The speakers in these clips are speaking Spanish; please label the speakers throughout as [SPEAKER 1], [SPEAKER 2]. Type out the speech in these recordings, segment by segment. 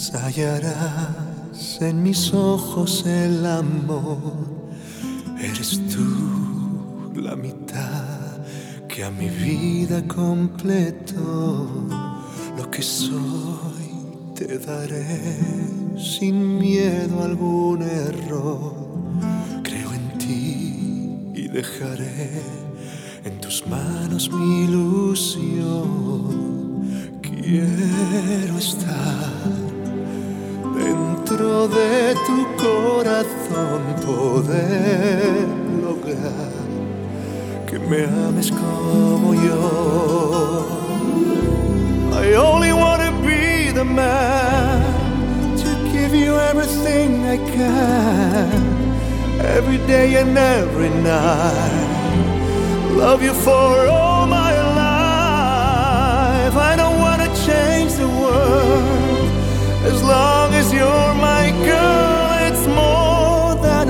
[SPEAKER 1] hallarás en mis ojos el amor. Eres tú la mitad que a mi vida completó. Lo que soy te daré sin miedo a algún error. Creo en ti y dejaré en tus manos mi ilusión. Quiero estar dentro de tu corazón, poder lograr que me ames como yo. I only want to be the man to give you everything I can, every day and every night. Love you for all my life. I don't want to change the world. As long as you're my girl, it's more than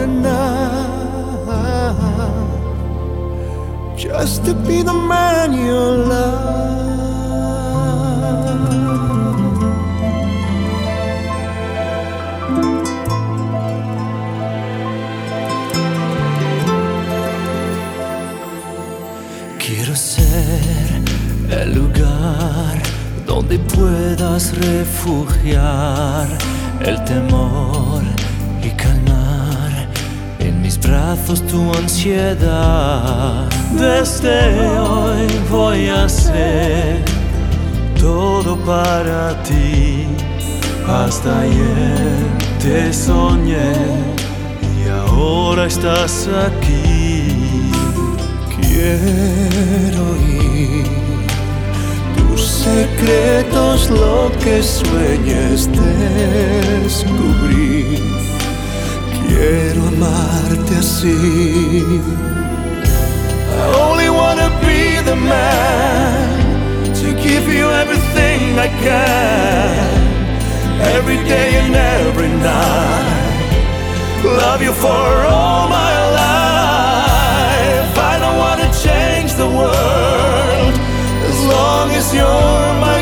[SPEAKER 1] enough just to be the man you love. Quiero ser el lugar donde puedas refugiar el temor y calmar en mis brazos tu ansiedad. Desde hoy voy a hacer todo para ti. Hasta ayer te soñé y ahora estás aquí. Quiero oír tus secretos, lo que sueñes descubrir. Quiero amarte así. I only wanna be the man to give you everything I can, every day and every night. Love you for all my life. I don't wanna change the world as long as you're my